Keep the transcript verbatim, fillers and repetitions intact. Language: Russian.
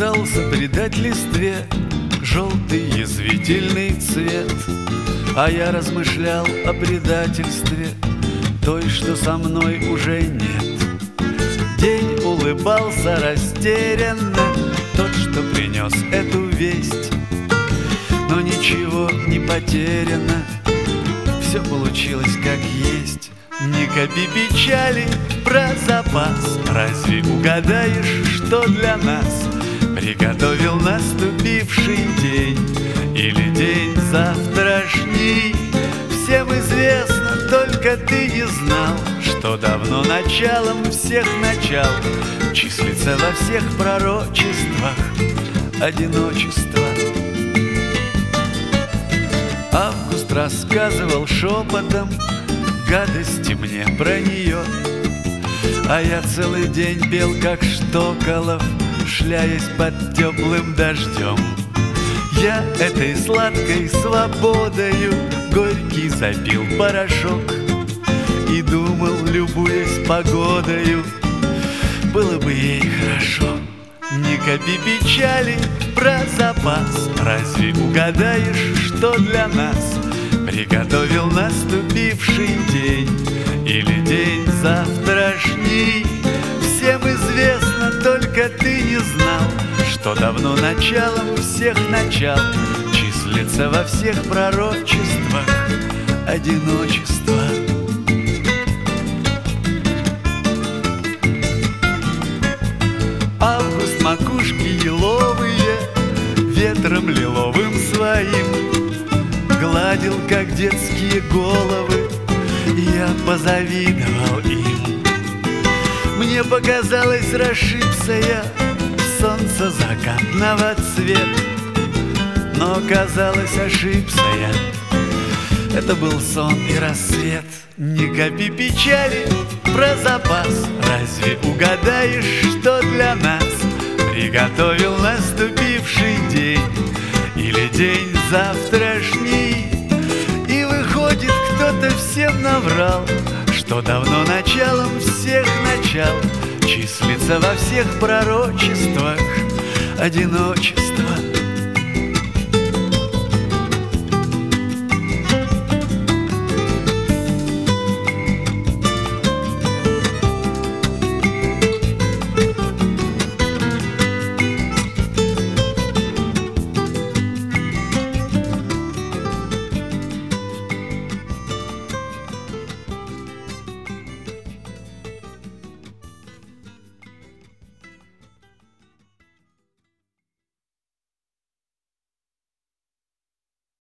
Пытался придать листве желтый язвительный цвет, а я размышлял о предательстве той, что со мной уже нет. День улыбался растерянно, тот, что принес эту весть. Но ничего не потеряно, все получилось как есть. Не копи печали про запас, разве угадаешь, что для нас приготовил наступивший день или день завтрашний? Всем известно, только ты не знал, что давно началом всех начал числится во всех пророчествах одиночество. Август рассказывал шепотом гадости мне про нее, а я целый день пел, как Штоколов, шляясь под теплым дождем. Я этой сладкой свободою горький запил порошок и думал, любуясь погодою, было бы ей хорошо. Не копи печали про запас, разве угадаешь, что для нас приготовил наступивший день или день завтрашний? Всем известно, только ты не знал, что давно началом всех начал числится во всех пророчествах одиночество. Август макушки еловые ветром лиловым своим гладил, как детские головы, я позавидовал им. Мне показалось, расшибся я в солнце закатного цвета, но казалось, ошибся я, это был сон и рассвет. Не копи печали про запас, разве угадаешь, что для нас приготовил наступивший день или день завтрашний? И выходит, кто-то всем наврал, что давно началом всех начал числится во всех пророчествах одиночество.